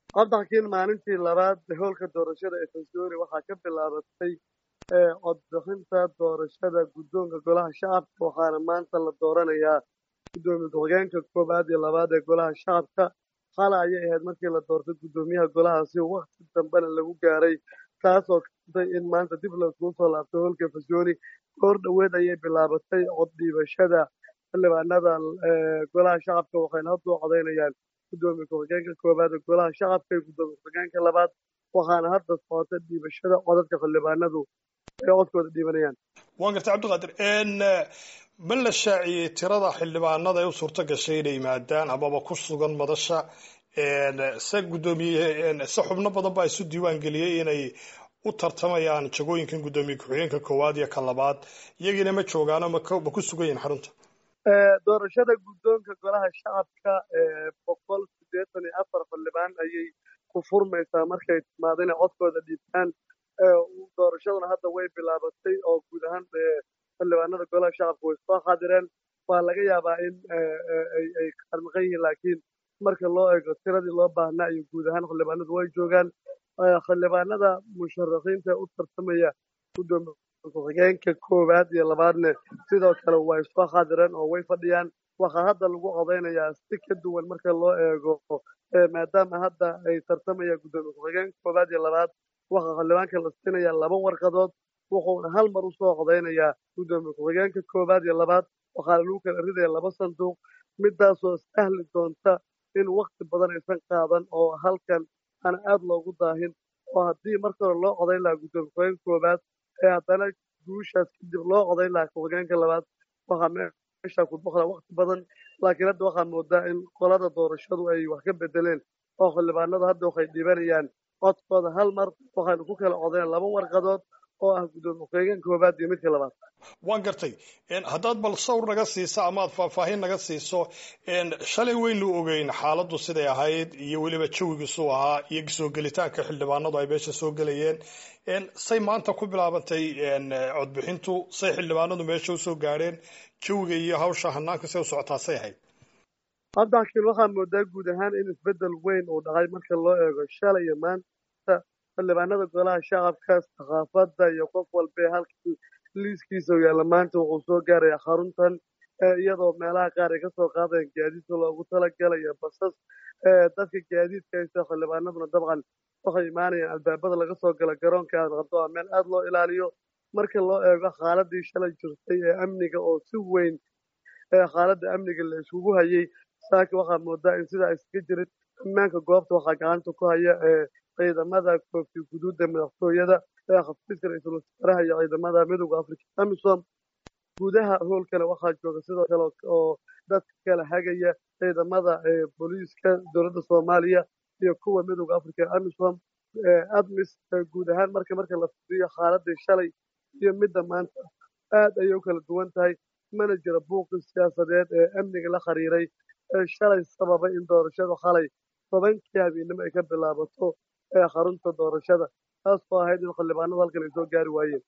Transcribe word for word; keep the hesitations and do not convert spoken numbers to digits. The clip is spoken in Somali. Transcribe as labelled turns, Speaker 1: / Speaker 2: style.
Speaker 1: cabdixakiin maalintii labaad hoolka doorashada ee Tanzania waxaa ka bilaabatay codbixinta doorashada guddoonka golaha shacabka waxaana maanta la dooranayaa guddoomiye ku-xigeenka koowaad iyo labaad ee golaha shacabka xalay ayay ahayd markii la doortay guddoomiyaha golahaasi waqti dambena lagu gaaray taasoo keentay in maanta dib laiskugu soo laabtay hoolka Tanzania goor dhoweed ayay bilaabatay cod dhiibashada xildhibaanada golaha shacabka waxayna hadda u codeynayaan gudoomiye ku-xigeenka koowaad ee golaha shacabka iyo gudoomiye ku-xigeenka labaad waxaana hadda socota dhiibashada codadka xildhibaanadu ay codkooda dhiibanayaan
Speaker 2: waan gartay cabdiqaadir ma la shaaciyey tirada xildhibaanada ee u suurto gashay inay yimaadaan amaba ku sugan madasha se gudoomiye se xubno badan baa isu diiwaan geliyey inay u tartamayaan jagooyinkan gudoomiye ku-xigeenka koowaad iyo ka labaad iyagiina ma joogaano ma ku sugan yihin xarunta
Speaker 1: doorashada guddoonka golaha shacabka boqol siddeetan iyo afar xildhibaan ayay ku furmaysaa markay timaado inay codkooda dhiibtaan doorashaduna hadda way bilaabatay oo guud ahaan xildhibaanada golaha shacabka way soo xaadireen waa laga yaabaa in ay qarmaqan yihiin laakiin marka loo eego tiradii loo baahnaa iyo guud ahaan xildhibaanadu way joogaan xildhibaanada musharaxiinta u tartamaya gudoomiye ku-xigeenka koowaad iyo labaadne sidoo kale way soo xaadireen oo way fadhiyaan waxaa hadda lagu codeynayaa si ka duwan marka loo eego maadaama hadda ay tartamayaan gudoomiye ku-xigeenka koowaad iyo labaad waxaa xildhibaanka la siinayaa laba warqadood wuxuuna hal mar usoo codeynayaa gudoomiye ku-xigeenka koowaad iyo labaad waxaana lagu kala ridaya laba sanduuq midaasoo sahli doonta in waqti badan aysan qaadan oo halkan aan aad loogu daahin oo haddii marka hore loo codeyn lahaa gudoomiye ku-xigeenka koowaad ee haddana guushaas kadib loo codeyn lahaa ku-xigeenka labaad waxaa meesha ku boqda waqti badan laakiin hadda waxaa moodaa in qolada doorashadu ay wax ka bedeleen oo xildhibaanadu hadda waxay dhiibanayaan codkooda hal mar waxaynu ku kala codeyn laba warqadood oo ah gudoomiye ku-xigeenka koowaad iyo midka labaad
Speaker 2: waan gartay haddaad bal sawr naga siiso ama aad faahfaahin naga siiso shalay waynu ogeyn xaaladdu siday ahayd iyo weliba jawigiisuu ahaa iyo soo gelitaanka xildhibaanadu ay meesha soo gelayeen say maanta ku bilaabantay codbixintu say xildhibaanadu meesha usoo gaadheen jawiga iyo hawsha hanaanka say u socotaa say ahayd
Speaker 1: cabdixakiin waxaa moodaa guud ahaan in isbedel weyn uu dhacay marka loo eego shalay iyo maanta xildhibaanada golaha shacabka saxaafadda iyo qof walba halkii liiskiisa u yaalla maanta wuxuu soo gaarayaa xaruntan iyadoo meelaha qaar ay kasoo qaadayaan gaadiidka loogu talagalayo basas dadka gaadiidka haysta xildhibaanaduna dabcan waxay imaanayaan albaabada laga soo gala garoonka aadqabdo waa meel aad loo ilaaliyo marka loo eego xaaladii shalay jirtay ee amniga oo si weyn xaaladda amniga la isugu hayay saaki waxaa moodaa in sidaa iskaga jirin ammaanka goobta waxaa gacanta ku haya ciidamada koofti guduudda madaxtooyada xafiiska ra-iisul wasaaraha iyo ciidamada midowda afrika amisom gudaha hoolkana waxaa jooga sidoo kale oo dadka kala hagaya ciidamada booliiska dowladda soomaaliya iyo kuwa midowda afrika amisom admis guud ahaan marka marka la fiiriyo xaaladii shalay iyo midda maanta aad ayay u kala duwan tahay mana jira buuqi siyaasadeed ee amniga la xiriiray shalay sababay in doorashada xalay tobankii habeenimo ay ka bilaabato xarunta doorashada taas oo ahayd in xildhibaanadu halkan ay soo gaari waayeen